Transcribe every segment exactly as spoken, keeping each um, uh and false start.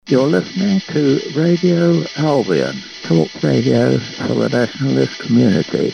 You're listening to Radio Albion, talk radio for the nationalist community.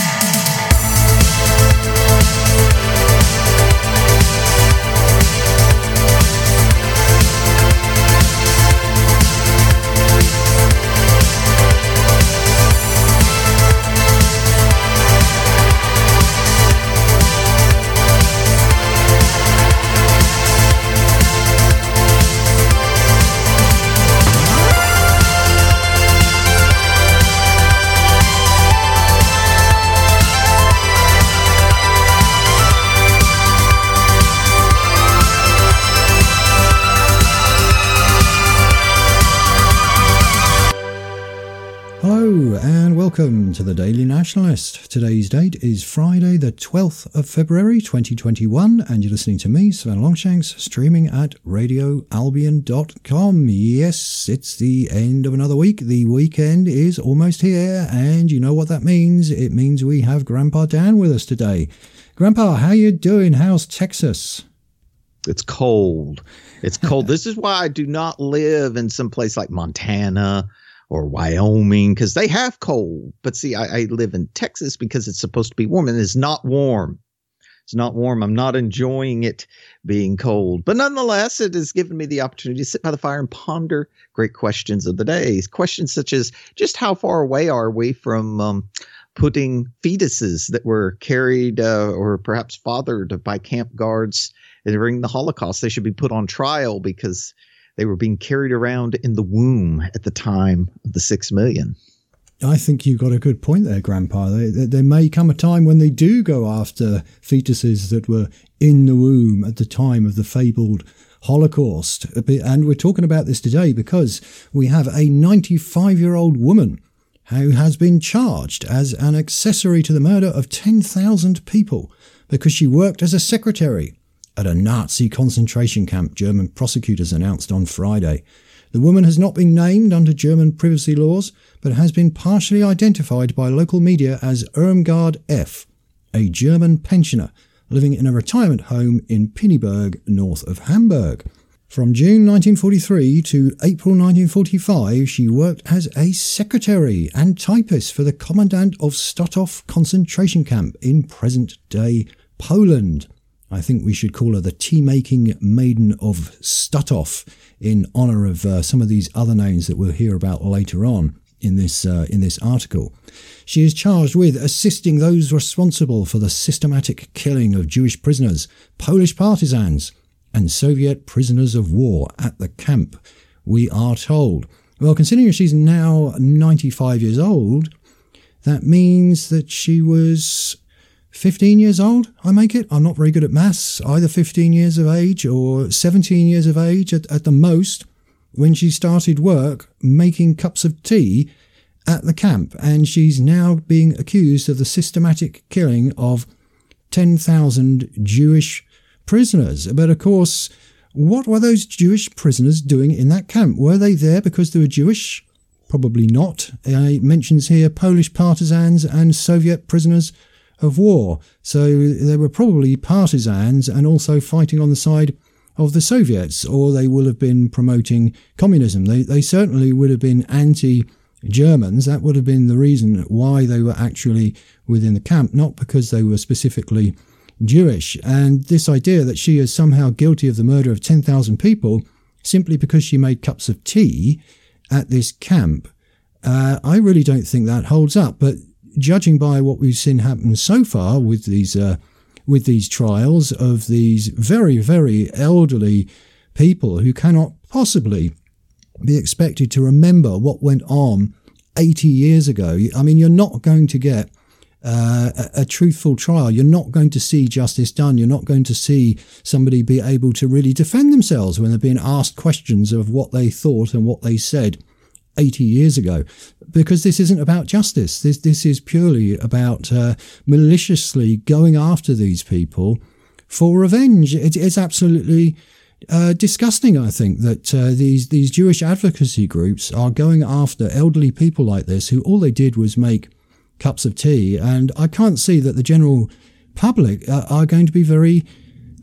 Welcome to the Daily Nationalist. Today's date is Friday the twelfth of February twenty twenty-one, and you're listening to me, Sven Longshanks, streaming at radio albion dot com. Yes, it's the end of another week. The weekend is almost here, and you know what that means. It means we have Grandpa Dan with us today. Grandpa, how you doing? How's Texas? It's cold. It's cold. This is why I do not live in some place like Montana or Wyoming, because they have cold. But see, I, I live in Texas because it's supposed to be warm, and it's not warm. It's not warm. I'm not enjoying it being cold. But nonetheless, it has given me the opportunity to sit by the fire and ponder great questions of the day. Questions such as, just how far away are we from um, putting fetuses that were carried uh, or perhaps fathered by camp guards during the Holocaust? They should be put on trial because they were being carried around in the womb at the time of the six million. I think you've got a good point there, Grandpa. There, there may come a time when they do go after fetuses that were in the womb at the time of the fabled Holocaust. And we're talking about this today because we have a ninety-five-year-old woman who has been charged as an accessory to the murder of ten thousand people because she worked as a secretary at a Nazi concentration camp, German prosecutors announced on Friday. The woman has not been named under German privacy laws, but has been partially identified by local media as Irmgard F., a German pensioner living in a retirement home in Pinneberg, north of Hamburg. From June nineteen forty-three to April nineteen forty-five, she worked as a secretary and typist for the commandant of Stotov concentration camp in present-day Poland. I think we should call her the tea-making maiden of Stutov in honour of uh, some of these other names that we'll hear about later on in this uh, in this article. She is charged with assisting those responsible for the systematic killing of Jewish prisoners, Polish partisans, and Soviet prisoners of war at the camp, we are told. Well, considering she's now ninety-five years old, that means that she was fifteen years old, I make it. I'm not very good at maths. Either fifteen years of age or seventeen years of age at, at the most when she started work making cups of tea at the camp. And she's now being accused of the systematic killing of ten thousand Jewish prisoners. But of course, what were those Jewish prisoners doing in that camp? Were they there because they were Jewish? Probably not. It mentions here Polish partisans and Soviet prisoners of war. So they were probably partisans and also fighting on the side of the Soviets, or they will have been promoting communism. They, they certainly would have been anti-Germans. That would have been the reason why they were actually within the camp, not because they were specifically Jewish. And this idea that she is somehow guilty of the murder of ten thousand people simply because she made cups of tea at this camp, uh, I really don't think that holds up. But judging by what we've seen happen so far with these uh, with these trials of these very, very elderly people who cannot possibly be expected to remember what went on eighty years ago, I mean, you're not going to get uh, a, a truthful trial. You're not going to see justice done. You're not going to see somebody be able to really defend themselves when they're being asked questions of what they thought and what they said eighty years ago, because this isn't about justice. This this is purely about uh, maliciously going after these people for revenge. It, it's absolutely uh, disgusting, I think, that uh, these these Jewish advocacy groups are going after elderly people like this, who all they did was make cups of tea. And I can't see that the general public uh, are going to be very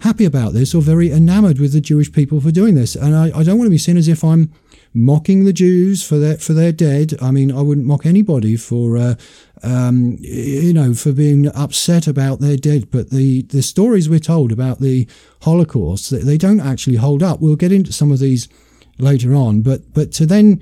happy about this or very enamored with the Jewish people for doing this. And I, I don't want to be seen as if I'm mocking the Jews for their for their dead. I mean, I wouldn't mock anybody for uh, um, you know for being upset about their dead. But the the stories we're told about the Holocaust, they, they don't actually hold up. We'll get into some of these later on. But but to then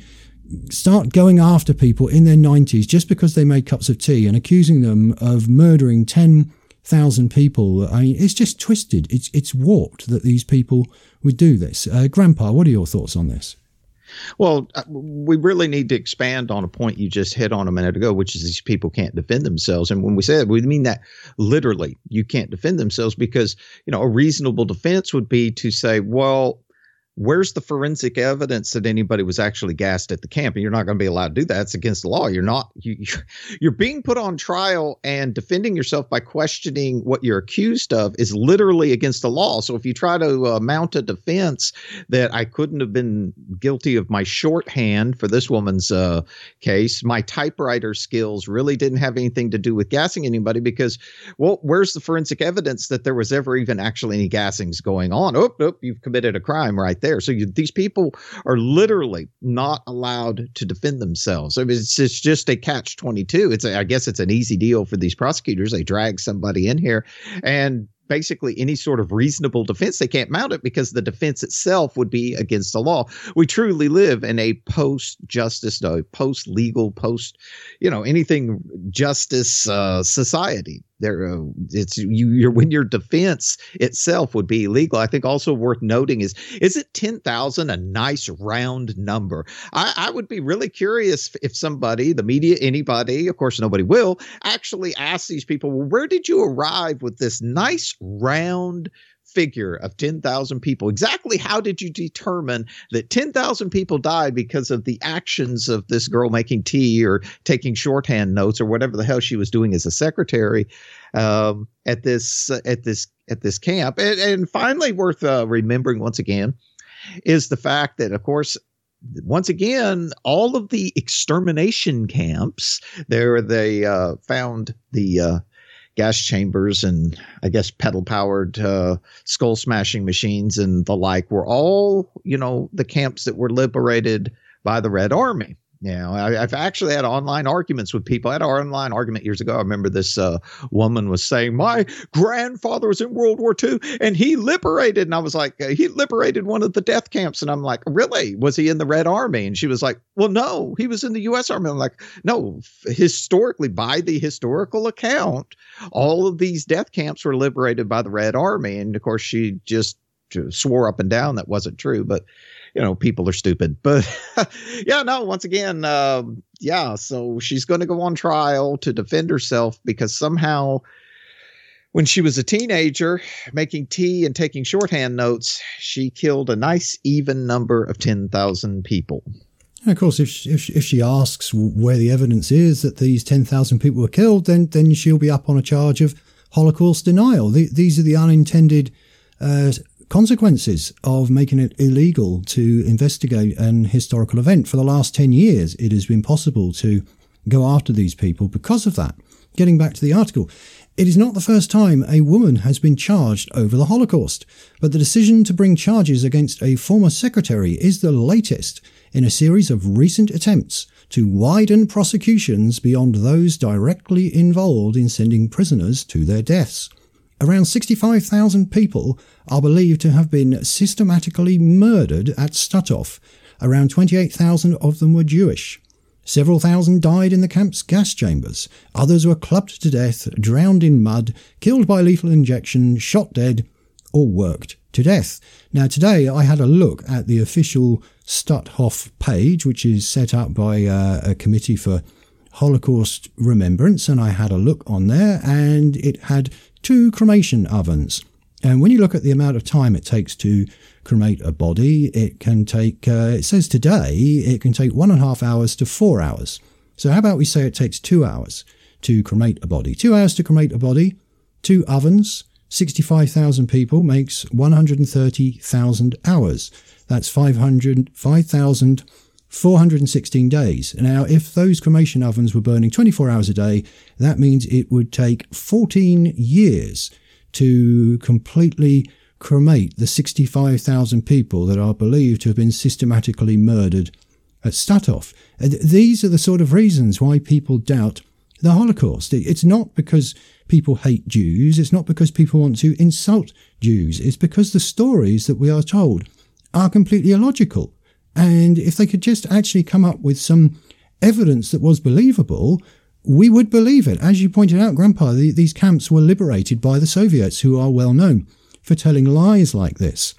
start going after people in their nineties just because they made cups of tea and accusing them of murdering ten thousand people, I mean, it's just twisted. It's it's warped that these people would do this. Uh, Grandpa, what are your thoughts on this? Well, we really need to expand on a point you just hit on a minute ago, which is these people can't defend themselves. And when we say that, we mean that literally. You can't defend themselves because, you know, a reasonable defense would be to say, well, where's the forensic evidence that anybody was actually gassed at the camp? And you're not going to be allowed to do that. It's against the law. You're not, you, you're being put on trial, and defending yourself by questioning what you're accused of is literally against the law. So if you try to uh, mount a defense that I couldn't have been guilty of my shorthand for this woman's uh, case, my typewriter skills really didn't have anything to do with gassing anybody, because, well, where's the forensic evidence that there was ever even actually any gassings going on? Oh, oh, you've committed a crime right there. So you, these people are literally not allowed to defend themselves. I mean, it's, it's just a catch twenty-two. It's a, I guess it's an easy deal for these prosecutors. They drag somebody in here, and basically any sort of reasonable defense, they can't mount it because the defense itself would be against the law. We truly live in a post-justice, no, post-legal, post, you know, anything justice uh, society. There, uh, it's you. You're when your defense itself would be illegal. I think also worth noting is is it ten thousand a nice round number? I, I would be really curious if somebody, the media, anybody, of course nobody will, actually ask these people, well, where did you arrive with this nice round figure of ten thousand people? Exactly how did you determine that ten thousand people died because of the actions of this girl making tea or taking shorthand notes or whatever the hell she was doing as a secretary um, at this uh, at this at this camp? And, and finally, worth uh, remembering once again is the fact that, of course, once again, all of the extermination camps there, they uh, found the uh, gas chambers and I guess pedal powered uh, skull smashing machines and the like were all, you know, the camps that were liberated by the Red Army. You know, I, I've actually had online arguments with people. I had an online argument years ago. I remember this uh, woman was saying, my grandfather was in World War Two and he liberated. And I was like, he liberated one of the death camps. And I'm like, really? Was he in the Red Army? And she was like, well, no, he was in the U S Army. I'm like, no, historically, by the historical account, all of these death camps were liberated by the Red Army. And of course, she just swore up and down that wasn't true. But you know, people are stupid. But yeah, no, once again, um, yeah, so she's going to go on trial to defend herself because somehow when she was a teenager making tea and taking shorthand notes, she killed a nice even number of ten thousand people. And of course, if she, if, if she asks where the evidence is that these ten thousand people were killed, then, then she'll be up on a charge of Holocaust denial. The, these are the unintended uh consequences of making it illegal to investigate an historical event. For the last ten years, it has been possible to go after these people because of that. Getting back to the article, it is not the first time a woman has been charged over the Holocaust, but the decision to bring charges against a former secretary is the latest in a series of recent attempts to widen prosecutions beyond those directly involved in sending prisoners to their deaths. Around sixty-five thousand people are believed to have been systematically murdered at Stutthof. Around twenty-eight thousand of them were Jewish. Several thousand died in the camp's gas chambers. Others were clubbed to death, drowned in mud, killed by lethal injection, shot dead, or worked to death. Now, today I had a look at the official Stutthof page, which is set up by uh, a committee for Holocaust remembrance, and I had a look on there, and it had two cremation ovens. And when you look at the amount of time it takes to cremate a body, it can take, uh, it says today, it can take one and a half hours to four hours. So how about we say it takes two hours to cremate a body? Two hours to cremate a body, two ovens, sixty-five thousand people makes one hundred thirty thousand hours. That's five hundred, five thousand four hundred sixteen days. Now, if those cremation ovens were burning twenty-four hours a day, that means it would take fourteen years to completely cremate the sixty-five thousand people that are believed to have been systematically murdered at Stutthof. These are the sort of reasons why people doubt the Holocaust. It's not because people hate Jews. It's not because people want to insult Jews. It's because the stories that we are told are completely illogical. And if they could just actually come up with some evidence that was believable, we would believe it. As you pointed out, Grandpa, the, these camps were liberated by the Soviets, who are well known for telling lies like this.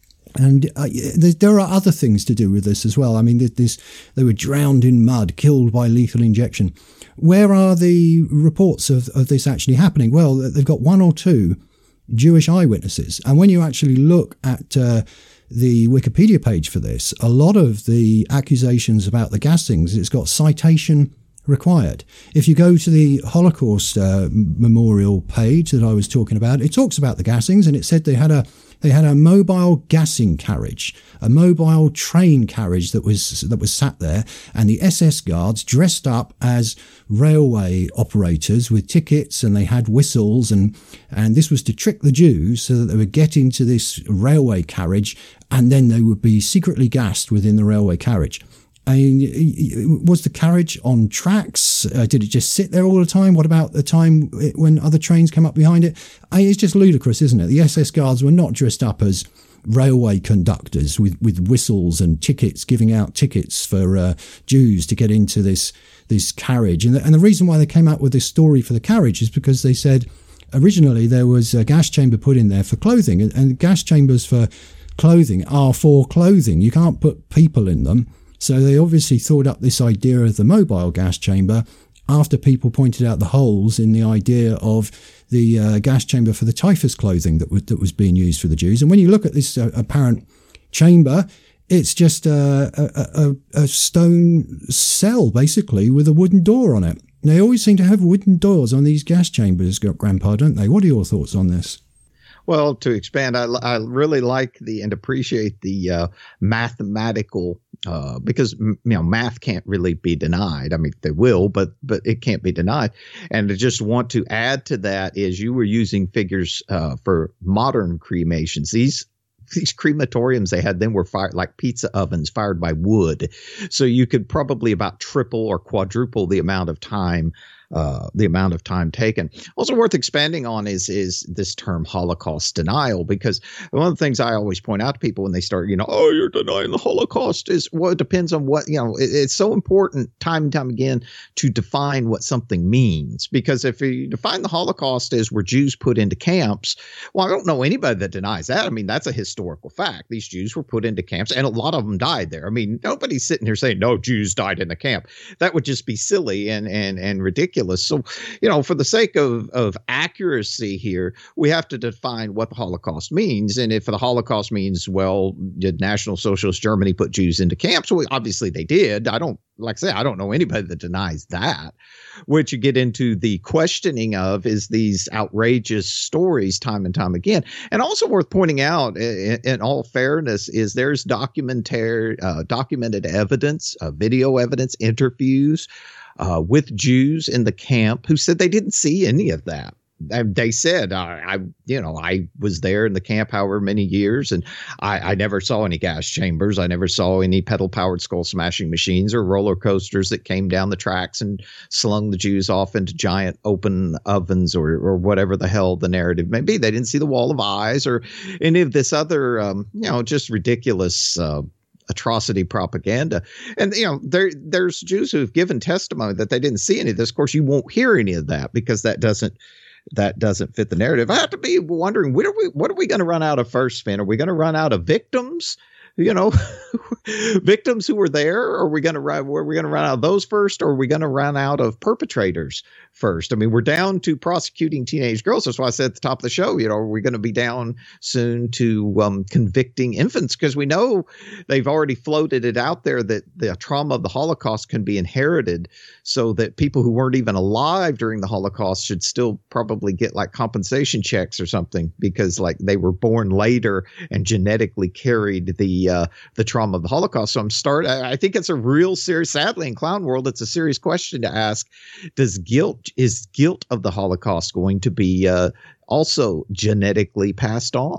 And uh, there are other things to do with this as well. I mean, this, they were drowned in mud, killed by lethal injection. Where are the reports of, of this actually happening? Well, they've got one or two Jewish eyewitnesses. And when you actually look at uh, the Wikipedia page for this, a lot of the accusations about the gassings, it's got citation required. If you go to the Holocaust uh, memorial page that I was talking about, it talks about the gassings, and it said they had a they had a mobile gassing carriage, a mobile train carriage that was that was sat there, and the S S guards dressed up as railway operators with tickets, and they had whistles, and and this was to trick the Jews so that they would get into this railway carriage, and then they would be secretly gassed within the railway carriage. I mean, was the carriage on tracks? Uh, did it just sit there all the time? What about the time when other trains come up behind it? I mean, it's just ludicrous, isn't it? The S S guards were not dressed up as railway conductors with, with whistles and tickets, giving out tickets for uh, Jews to get into this this carriage. And the, and the reason why they came out with this story for the carriage is because they said originally there was a gas chamber put in there for clothing, and, and gas chambers for clothing are for clothing. You can't put people in them. So they obviously thought up this idea of the mobile gas chamber after people pointed out the holes in the idea of the uh, gas chamber for the typhus clothing that, w- that was being used for the Jews. And when you look at this uh, apparent chamber, it's just a, a, a, a stone cell, basically, with a wooden door on it. They always seem to have wooden doors on these gas chambers, Grandpa, don't they? What are your thoughts on this? Well, to expand, I, I really like the and appreciate the uh, mathematical uh, because you know math can't really be denied. I mean, they will, but but it can't be denied. And to just want to add to that is you were using figures uh, for modern cremations. These these crematoriums they had then were fired like pizza ovens fired by wood, so you could probably about triple or quadruple the amount of time. Uh, the amount of time taken. Also worth expanding on is is this term Holocaust denial, because one of the things I always point out to people when they start, you know, oh, you're denying the Holocaust is, well, it depends on what, you know, it, it's so important time and time again to define what something means, because if you define the Holocaust as were Jews put into camps, well, I don't know anybody that denies that. I mean, that's a historical fact. These Jews were put into camps and a lot of them died there. I mean, nobody's sitting here saying, no, Jews died in the camp. That would just be silly and, and, and ridiculous. So, you know, for the sake of, of accuracy here, we have to define what the Holocaust means. And if the Holocaust means, well, did National Socialist Germany put Jews into camps? Well, obviously they did. I don't, like I say, I don't know anybody that denies that. What you get into the questioning of is these outrageous stories time and time again. And also worth pointing out, in, in all fairness, is there's documentary, uh, documented evidence, uh, video evidence, interviews Uh, with Jews in the camp who said they didn't see any of that. They said, I, I, you know, I was there in the camp however many years, and I, I never saw any gas chambers. I never saw any pedal-powered skull-smashing machines or roller coasters that came down the tracks and slung the Jews off into giant open ovens or or whatever the hell the narrative may be. They didn't see the wall of eyes or any of this other, um, you know, just ridiculous uh atrocity propaganda. And, you know, there there's Jews who've given testimony that they didn't see any of this. Of course, you won't hear any of that because that doesn't that doesn't fit the narrative. I have to be wondering, what are we what are we going to run out of first, Finn? Are we going to run out of victims? You know, victims who were there? Or are we going to run? Are we going to run out of those first, or are we going to run out of perpetrators first? I mean, we're down to prosecuting teenage girls. That's why I said at the top of the show, you know, are we going to be down soon to um, convicting infants? Because we know they've already floated it out there that the trauma of the Holocaust can be inherited, so that people who weren't even alive during the Holocaust should still probably get like compensation checks or something, because like they were born later and genetically carried the uh, the trauma of the Holocaust. So I'm start. I think it's a real serious. Sadly, in clown world, it's a serious question to ask: Does guilt is guilt of the Holocaust going to be uh, also genetically passed on?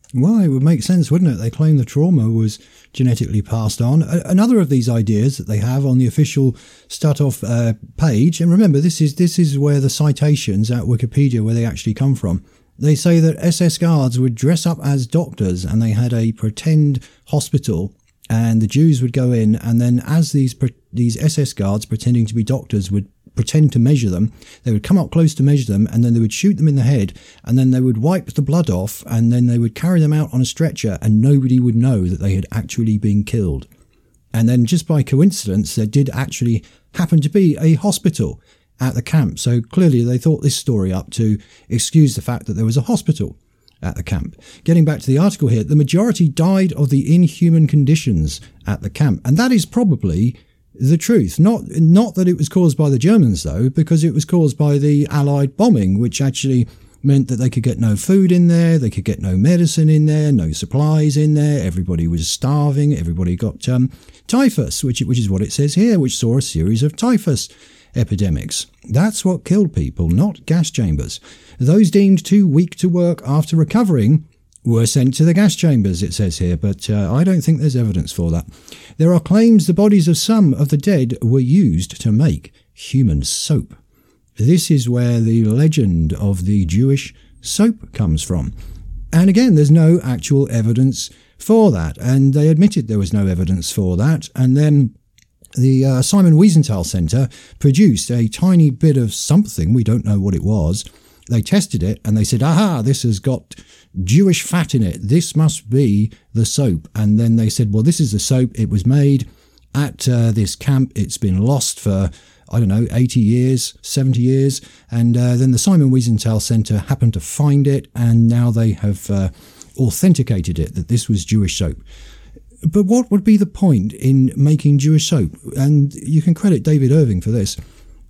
Well, it would make sense, wouldn't it? They claim the trauma was genetically passed on. A- another of these ideas that they have on the official Stutoff uh, page, and remember, this is this is where the citations at Wikipedia, where they actually come from. They say that S S guards would dress up as doctors and they had a pretend hospital, and the Jews would go in, and then as these pre- these S S guards pretending to be doctors would pretend to measure them, they would come up close to measure them, and then they would shoot them in the head, and then they would wipe the blood off, and then they would carry them out on a stretcher, and nobody would know that they had actually been killed. And then just by coincidence, there did actually happen to be a hospital at the camp. So clearly they thought this story up to excuse the fact that there was a hospital at the camp. Getting back to the article here, the majority died of the inhuman conditions at the camp. And that is probably the truth. Not not that it was caused by the Germans, though, because it was caused by the Allied bombing, which actually meant that they could get no food in there, they could get no medicine in there, no supplies in there, everybody was starving, everybody got um, typhus, which, which is what it says here, which saw a series of typhus epidemics. That's what killed people, not gas chambers. Those deemed too weak to work after recovering were sent to the gas chambers, it says here, but uh, I don't think there's evidence for that. There are claims the bodies of some of the dead were used to make human soap. This is where the legend of the Jewish soap comes from. And again, there's no actual evidence for that, and they admitted there was no evidence for that, and then the uh, Simon Wiesenthal Centre produced a tiny bit of something, we don't know what it was. They tested it and they said, aha, this has got Jewish fat in it. This must be the soap. And then they said, well, this is the soap. It was made at uh, this camp. It's been lost for, I don't know, eighty years, seventy years. And uh, then the Simon Wiesenthal Centre happened to find it, and now they have uh, authenticated it, that this was Jewish soap. But what would be the point in making Jewish soap? And you can credit David Irving for this.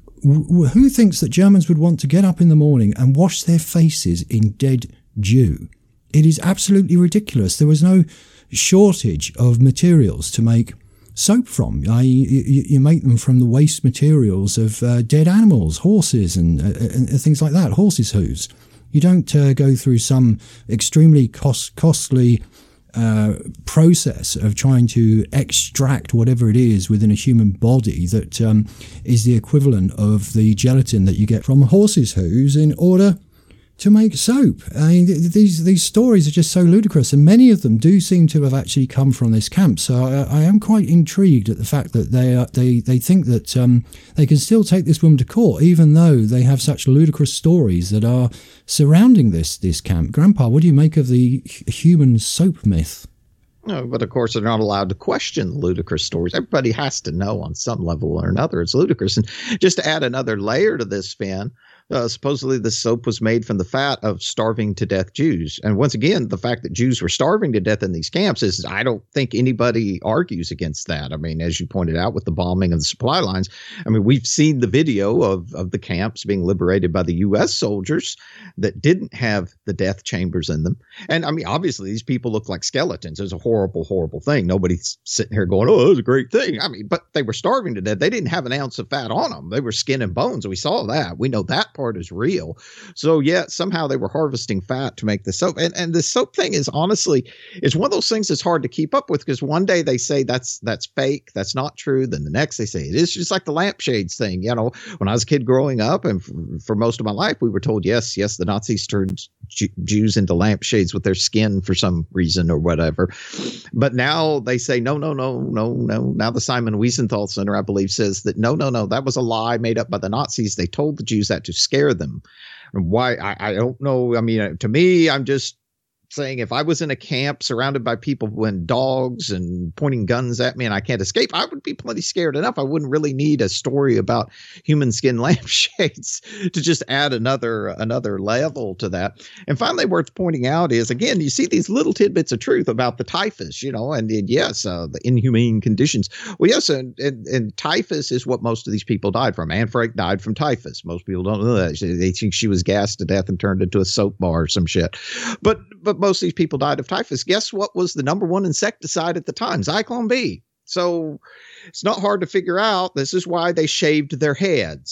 Who thinks that Germans would want to get up in the morning and wash their faces in dead Jew? It is absolutely ridiculous. There was no shortage of materials to make soap from. I, you, you make them from the waste materials of uh, dead animals, horses and, uh, and things like that, horses' hooves. You don't uh, go through some extremely cost, costly Uh, process of trying to extract whatever it is within a human body that um, is the equivalent of the gelatin that you get from horses' hooves in order to make soap. I mean, th- these these stories are just so ludicrous, and many of them do seem to have actually come from this camp. So I, I am quite intrigued at the fact that they are, they they think that um, they can still take this woman to court, even though they have such ludicrous stories that are surrounding this this camp. Grandpa, what do you make of the human soap myth? No, but of course they're not allowed to question the ludicrous stories. Everybody has to know on some level or another it's ludicrous. And just to add another layer to this, Finn, Uh, supposedly the soap was made from the fat of starving to death Jews. And once again, the fact that Jews were starving to death in these camps is, I don't think anybody argues against that. I mean, as you pointed out with the bombing of the supply lines, I mean, we've seen the video of, of the camps being liberated by the U S soldiers that didn't have the death chambers in them. And I mean, obviously these people look like skeletons. It was a horrible, horrible thing. Nobody's sitting here going, oh, it was a great thing. I mean, but they were starving to death. They didn't have an ounce of fat on them. They were skin and bones. We saw that. We know that part is real. So yeah, somehow they were harvesting fat to make the soap. And and the soap thing is honestly, it's one of those things that's hard to keep up with, because one day they say that's that's fake, that's not true. Then the next they say it is. Just like the lampshades thing. You know, when I was a kid growing up, and f- for most of my life, we were told, yes, yes, the Nazis turned J- Jews into lampshades with their skin for some reason or whatever. But now they say, no, no, no, no, no. Now the Simon Wiesenthal Center, I believe, says that no, no, no, that was a lie made up by the Nazis. They told the Jews that to scare them. Why? I, I don't know. I mean, to me, I'm just saying, if I was in a camp surrounded by people with dogs and pointing guns at me and I can't escape, I would be plenty scared enough. I wouldn't really need a story about human skin lampshades to just add another another level to that. And finally, worth pointing out is, again, you see these little tidbits of truth about the typhus, you know, and, and yes, uh, the inhumane conditions. Well, yes, and, and, and typhus is what most of these people died from. Anne Frank died from typhus. Most people don't know that. They think she was gassed to death and turned into a soap bar or some shit. But but most of these people died of typhus. Guess what was the number one insecticide at the time? Zyklon B. So it's not hard to figure out. This is why they shaved their heads.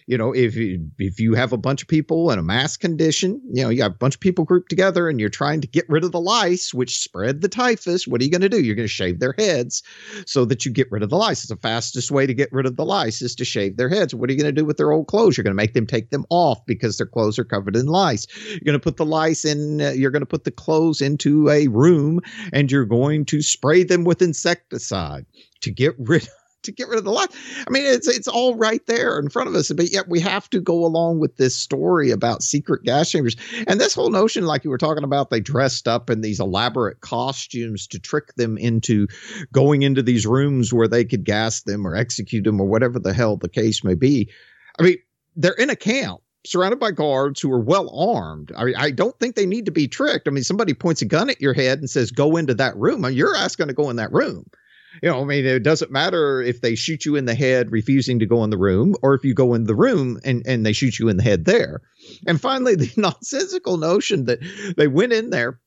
you know, if you, if you have a bunch of people in a mass condition, you know, you have a bunch of people grouped together and you're trying to get rid of the lice, which spread the typhus, what are you going to do? You're going to shave their heads so that you get rid of the lice. It's the fastest way to get rid of the lice is to shave their heads. What are you going to do with their old clothes? You're going to make them take them off because their clothes are covered in lice. You're going to put the lice in, uh, you're going to put the clothes into a room and you're going to spray them with insecticide to get rid of to get rid of the lice. I mean, it's it's all right there in front of us, but yet we have to go along with this story about secret gas chambers. And this whole notion, like you were talking about, they dressed up in these elaborate costumes to trick them into going into these rooms where they could gas them or execute them or whatever the hell the case may be. I mean, they're in a camp surrounded by guards who are well armed. I mean, I don't think they need to be tricked. I mean, somebody points a gun at your head and says, go into that room. I mean, your ass going to go in that room. You know, I mean, it doesn't matter if they shoot you in the head refusing to go in the room or if you go in the room and, and they shoot you in the head there. And finally, the nonsensical notion that they went in there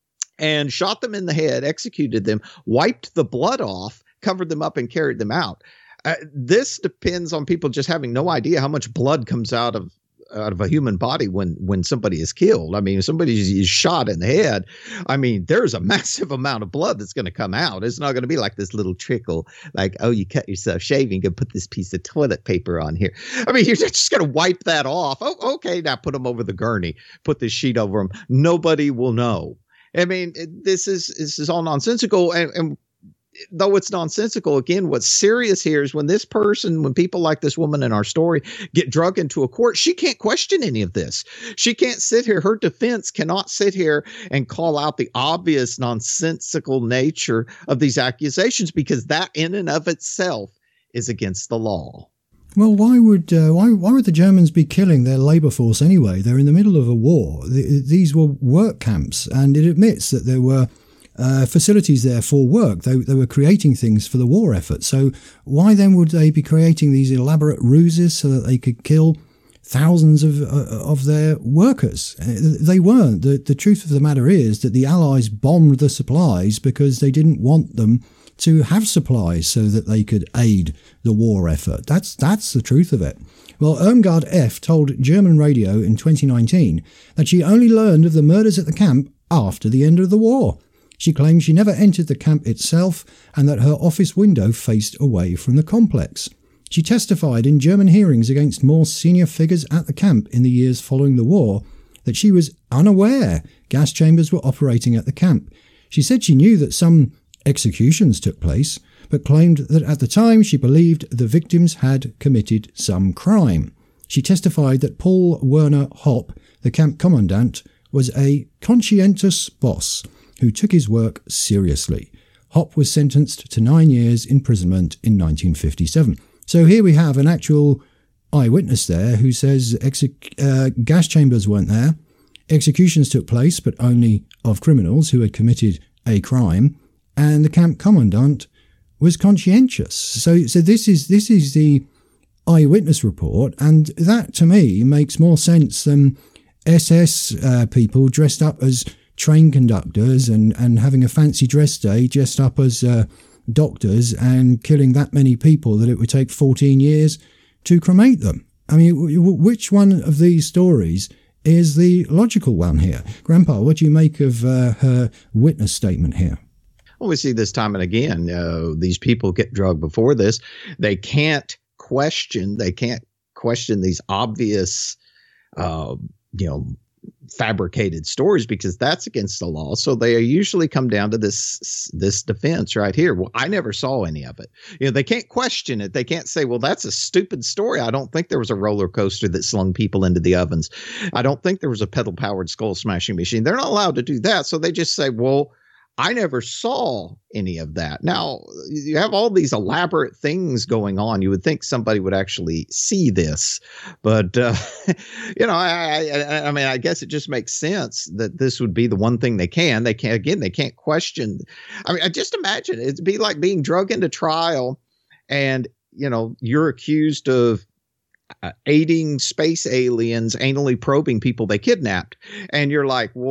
and shot them in the head, executed them, wiped the blood off, covered them up and carried them out. Uh, this depends on people just having no idea how much blood comes out of out of a human body when when somebody is killed. I mean, if somebody is shot in the head, I mean, there's a massive amount of blood that's going to come out. It's not going to be like this little trickle, like, oh, you cut yourself shaving and put this piece of toilet paper on here. I mean, you're just going to wipe that off. Oh, okay, now put them over the gurney, put this sheet over them. Nobody will know. I mean, it, this is this is all nonsensical. And, and though it's nonsensical, again, what's serious here is when this person, when people like this woman in our story get drug into a court, she can't question any of this. She can't sit here. Her defense cannot sit here and call out the obvious nonsensical nature of these accusations because that in and of itself is against the law. Well, why would uh, why why would the Germans be killing their labour force anyway? They're in the middle of a war. The, these were work camps, and it admits that there were Uh, facilities there for work. They, they were creating things for the war effort. So why then would they be creating these elaborate ruses so that they could kill thousands of uh, of their workers? They weren't. The, the truth of the matter is that the Allies bombed the supplies because they didn't want them to have supplies so that they could aid the war effort. That's, that's the truth of it. Well, Irmgard F. told German radio in twenty nineteen that she only learned of the murders at the camp after the end of the war. She claimed she never entered the camp itself and that her office window faced away from the complex. She testified in German hearings against more senior figures at the camp in the years following the war that she was unaware gas chambers were operating at the camp. She said she knew that some executions took place, but claimed that at the time she believed the victims had committed some crime. She testified that Paul Werner Hopp, the camp commandant, was a conscientious boss who took his work seriously. Hopp was sentenced to nine years imprisonment in nineteen fifty-seven. So here we have an actual eyewitness there who says exe- uh, gas chambers weren't there. Executions took place, but only of criminals who had committed a crime. And the camp commandant was conscientious. So, so this is this is the eyewitness report, and that to me makes more sense than S S uh, people dressed up as train conductors and, and having a fancy dress day dressed up as uh, doctors and killing that many people that it would take fourteen years to cremate them. I mean, w- which one of these stories is the logical one here? Grandpa, what do you make of uh, her witness statement here? Well, we see this time and again. Uh, these people get drugged before this. They can't question. They can't question these obvious, uh, you know, fabricated stories because that's against the law. So they usually come down to this this defense right here. Well, I never saw any of it. You know, they can't question it. They can't say, well, that's a stupid story. I don't think there was a roller coaster that slung people into the ovens. I don't think there was a pedal powered skull smashing machine. They're not allowed to do that. So they just say, well, I never saw any of that. Now, you have all these elaborate things going on. You would think somebody would actually see this. But, uh, you know, I, I, I mean, I guess it just makes sense that this would be the one thing they can. They can't, again, they can't question. I mean, I just imagine it'd be like being drugged into trial and, you know, you're accused of uh, aiding space aliens, anally probing people they kidnapped. And you're like, well,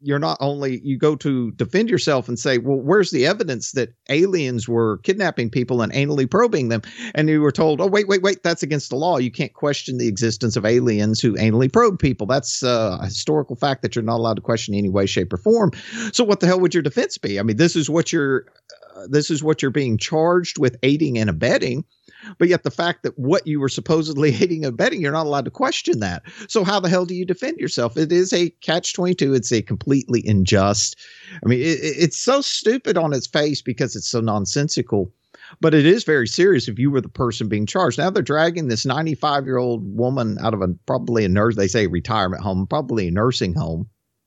you're not only, you go to defend yourself and say, well, where's the evidence that aliens were kidnapping people and anally probing them? And you were told, oh, wait, wait, wait, that's against the law. You can't question the existence of aliens who anally probe people. That's uh, a historical fact that you're not allowed to question in any way, shape, or form. So what the hell would your defense be? I mean, this is what you're, uh, this is what you're being charged with, aiding and abetting. But yet the fact that what you were supposedly aiding and abetting, you're not allowed to question that. So how the hell do you defend yourself? It is a catch twenty-two. It's a completely unjust. I mean, it, it's so stupid on its face because it's so nonsensical. But it is very serious if you were the person being charged. Now they're dragging this ninety-five-year-old woman out of a probably a nurse, they say retirement home, probably a nursing home.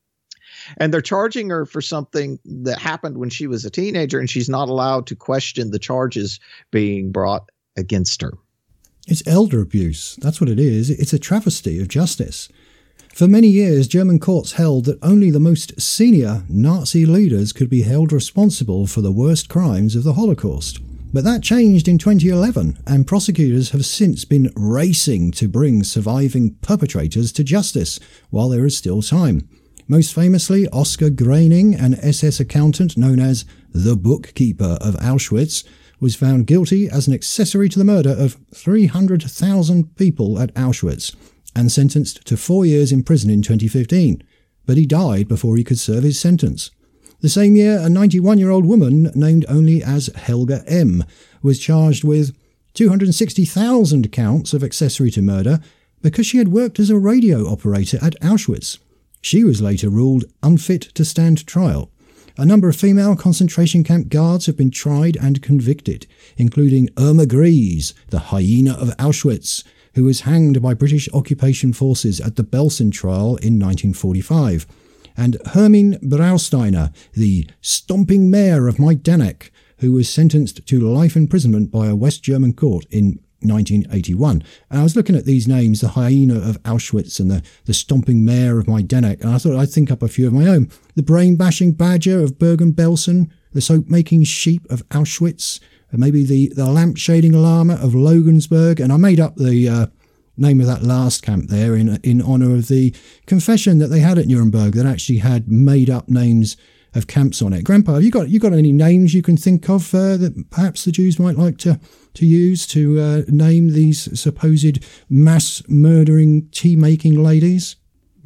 And they're charging her for something that happened when she was a teenager, and she's not allowed to question the charges being brought against her. It's elder abuse. That's what it is. It's a travesty of justice. For many years, German courts held that only the most senior Nazi leaders could be held responsible for the worst crimes of the Holocaust. But that changed in twenty eleven, and prosecutors have since been racing to bring surviving perpetrators to justice while there is still time. Most famously, Oskar Groening, an S S accountant known as the bookkeeper of Auschwitz, was found guilty as an accessory to the murder of three hundred thousand people at Auschwitz and sentenced to four years in prison in twenty fifteen, but he died before he could serve his sentence. The same year, a ninety-one-year-old woman named only as Helga M. was charged with two hundred sixty thousand counts of accessory to murder because she had worked as a radio operator at Auschwitz. She was later ruled unfit to stand trial. A number of female concentration camp guards have been tried and convicted, including Irma Gries, the hyena of Auschwitz, who was hanged by British occupation forces at the Belsen trial in nineteen forty-five, and Hermine Brausteiner, the stomping mayor of Majdanek, who was sentenced to life imprisonment by a West German court in nineteen eighty-one. And I was looking at these names, the hyena of Auschwitz and the, the stomping mayor of Majdanek, and I thought I'd think up a few of my own. The brain-bashing badger of Bergen-Belsen, the soap-making sheep of Auschwitz, and maybe the, the lamp-shading llama of Logensberg, and I made up the uh, name of that last camp there in in honour of the confession that they had at Nuremberg that actually had made-up names of camps on it. Grandpa, have you got you got any names you can think of uh, that perhaps the Jews might like to to use to uh, name these supposed mass murdering tea making ladies?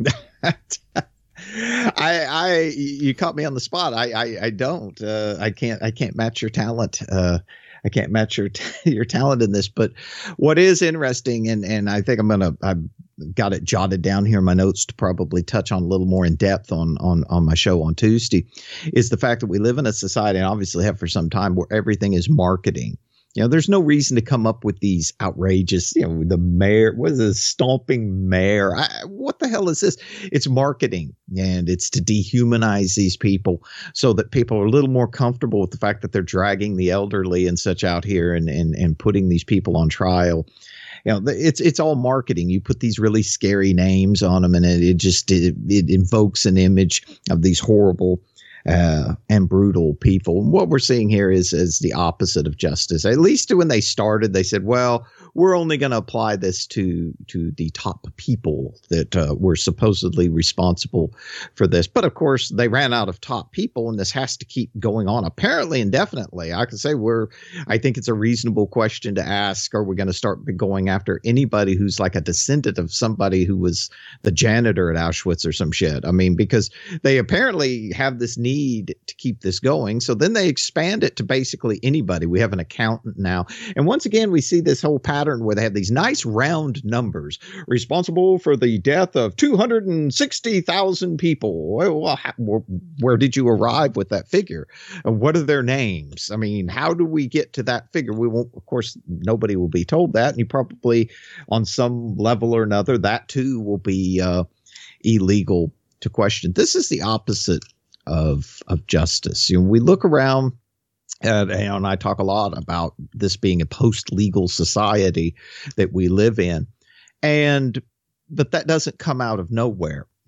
I, I, you caught me on the spot. I, I, I don't. Uh, I can't. I can't match your talent. Uh, I can't match your your talent in this. But what is interesting, and and I think I'm gonna. I've got it jotted down here in my notes to probably touch on a little more in depth on on on my show on Tuesday, is the fact that we live in a society, and obviously have for some time, where everything is marketing. You know, there's no reason to come up with these outrageous, you know, the mayor, what is this stomping mayor? I, what the hell is this? It's marketing, and it's to dehumanize these people so that people are a little more comfortable with the fact that they're dragging the elderly and such out here and, and, and putting these people on trial. You know, it's it's all marketing. You put these really scary names on them, and it, it just it, it invokes an image of these horrible Uh, and brutal people. And what we're seeing here is is the opposite of justice. At least when they started, they said, well, we're only going to apply this to to the top people that uh, were supposedly responsible for this. But of course, they ran out of top people, and this has to keep going on apparently indefinitely. I can say we're, I think it's a reasonable question to ask. Are we going to start going after anybody who's like a descendant of somebody who was the janitor at Auschwitz or some shit? I mean, because they apparently have this need need to keep this going. So then they expand it to basically anybody. We have an accountant now. And once again, we see this whole pattern where they have these nice round numbers responsible for the death of two hundred sixty thousand people. Well, how, where did you arrive with that figure? And what are their names? I mean, how do we get to that figure? We won't, of course, nobody will be told that. And you probably, on some level or another, that too will be uh, illegal to question. This is the opposite of of justice. You know, we look around, and, and I talk a lot about this being a post-legal society that we live in, and but that doesn't come out of nowhere.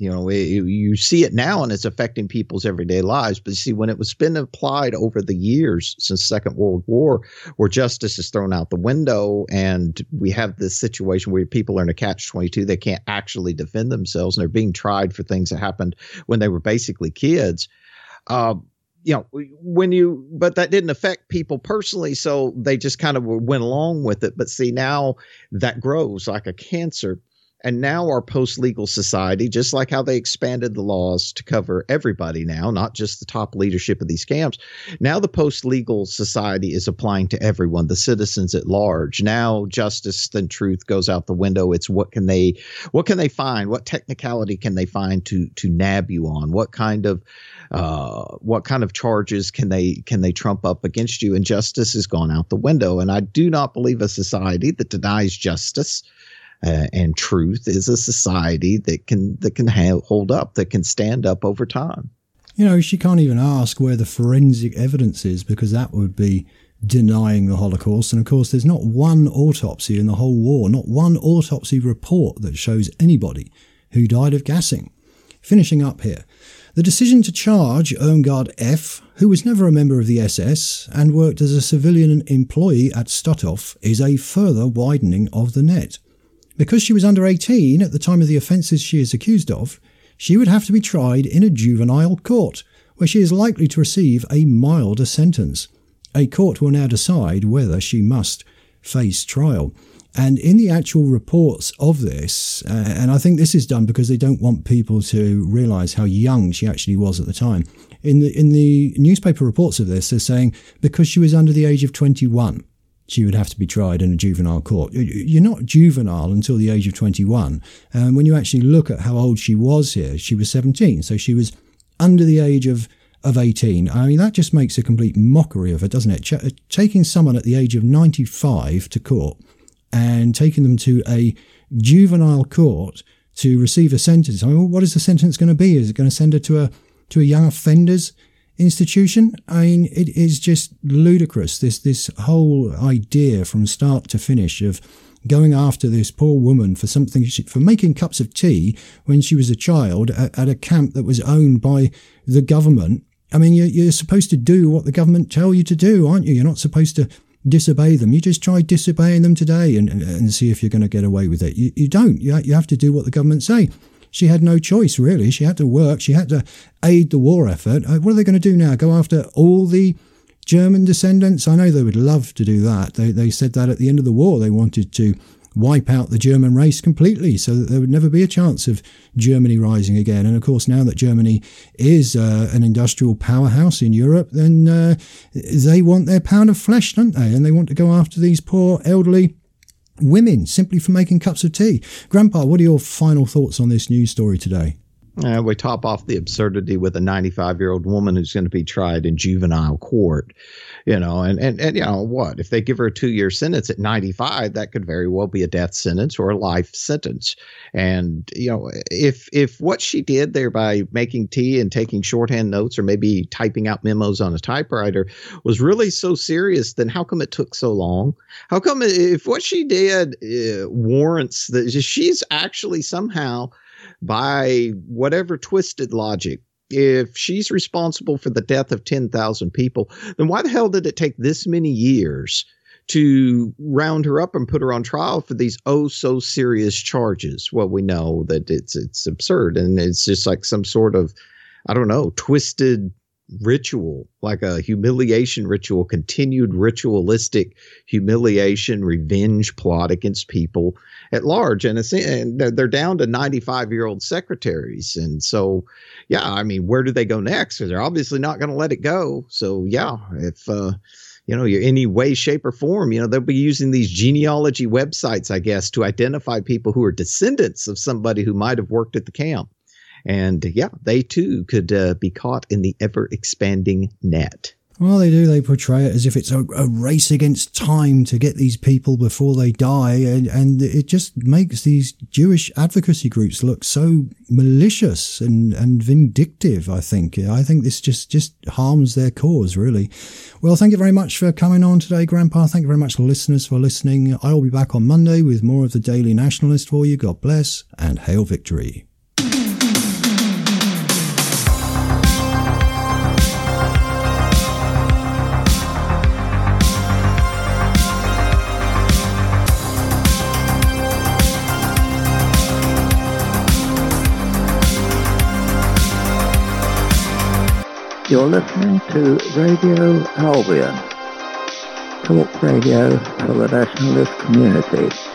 You know, it, you see it now and it's affecting people's everyday lives. But see, when it was been applied over the years since Second World War, where justice is thrown out the window and we have this situation where people are in a catch twenty-two, they can't actually defend themselves and they're being tried for things that happened when they were basically kids. Uh, you know, when you, but that didn't affect people personally. So they just kind of went along with it. But see, now that grows like a cancer. And now our post-legal society, just like how they expanded the laws to cover everybody now, not just the top leadership of these camps, now the post-legal society is applying to everyone, the citizens at large. Now justice and truth goes out the window. It's what can they what can they find? What technicality can they find to to nab you on? What kind of uh, what kind of charges can they can they trump up against you? And justice has gone out the window. And I do not believe a society that denies justice Uh, and truth is a society that can that can ha- hold up, that can stand up over time. You know, she can't even ask where the forensic evidence is, because that would be denying the Holocaust. And of course, there's not one autopsy in the whole war, not one autopsy report that shows anybody who died of gassing. Finishing up here, the decision to charge Irmgard F., who was never a member of the S S and worked as a civilian employee at Stutthof, is a further widening of the net. Because she was under eighteen at the time of the offences she is accused of, she would have to be tried in a juvenile court, where she is likely to receive a milder sentence. A court will now decide whether she must face trial. And in the actual reports of this, uh, and I think this is done because they don't want people to realise how young she actually was at the time. In the in the newspaper reports of this, they're saying because she was under the age of twenty-one, she would have to be tried in a juvenile court. You're not juvenile until the age of twenty-one. And when you actually look at how old she was here, she was seventeen. So she was under the age of, of eighteen. I mean, that just makes a complete mockery of her, doesn't it? Ch- taking someone at the age of ninety-five to court and taking them to a juvenile court to receive a sentence. I mean, what is the sentence going to be? Is it going to send her to a to a young offenders institution? I mean, it is just ludicrous. This this whole idea from start to finish of going after this poor woman for something, she, for making cups of tea when she was a child at, at a camp that was owned by the government. I mean, you're, you're supposed to do what the government tell you to do, aren't you? You're not supposed to disobey them. You just try disobeying them today and, and, and see if you're going to get away with it. You, you don't. You, you have to do what the government say. She had no choice, really. She had to work. She had to aid the war effort. Uh, what are they going to do now? Go after all the German descendants? I know they would love to do that. They they said that at the end of the war. They wanted to wipe out the German race completely so that there would never be a chance of Germany rising again. And of course, now that Germany is uh, an industrial powerhouse in Europe, then uh, they want their pound of flesh, don't they? And they want to go after these poor elderly women simply for making cups of tea. Grandpa, what are your final thoughts on this news story today? Uh, we top off the absurdity with a ninety-five-year-old woman who's going to be tried in juvenile court, you know, and, and, and you know, what? If they give her a two-year sentence at ninety-five, that could very well be a death sentence or a life sentence. And, you know, if if what she did there by making tea and taking shorthand notes or maybe typing out memos on a typewriter was really so serious, then how come it took so long? How come if what she did uh, warrants that she's actually somehow, by whatever twisted logic, if she's responsible for the death of ten thousand people, then why the hell did it take this many years to round her up and put her on trial for these oh so serious charges? Well, we know that it's it's absurd, and it's just like some sort of, I don't know, twisted ritual, like a humiliation ritual, continued ritualistic humiliation, revenge plot against people at large. And, it's, and they're down to ninety-five-year-old secretaries. And so, yeah, I mean, where do they go next? Because they're obviously not going to let it go. So, yeah, if, uh, you know, you're any way, shape, or form, you know, they'll be using these genealogy websites, I guess, to identify people who are descendants of somebody who might have worked at the camp. And yeah, they too could uh, be caught in the ever-expanding net. Well, they do. They portray it as if it's a, a race against time to get these people before they die. And, and it just makes these Jewish advocacy groups look so malicious and, and vindictive, I think. I think this just, just harms their cause, really. Well, thank you very much for coming on today, Grandpa. Thank you very much, listeners, for listening. I will be back on Monday with more of the Daily Nationalist for you. God bless and hail victory. You're listening to Radio Albion, talk radio for the nationalist community.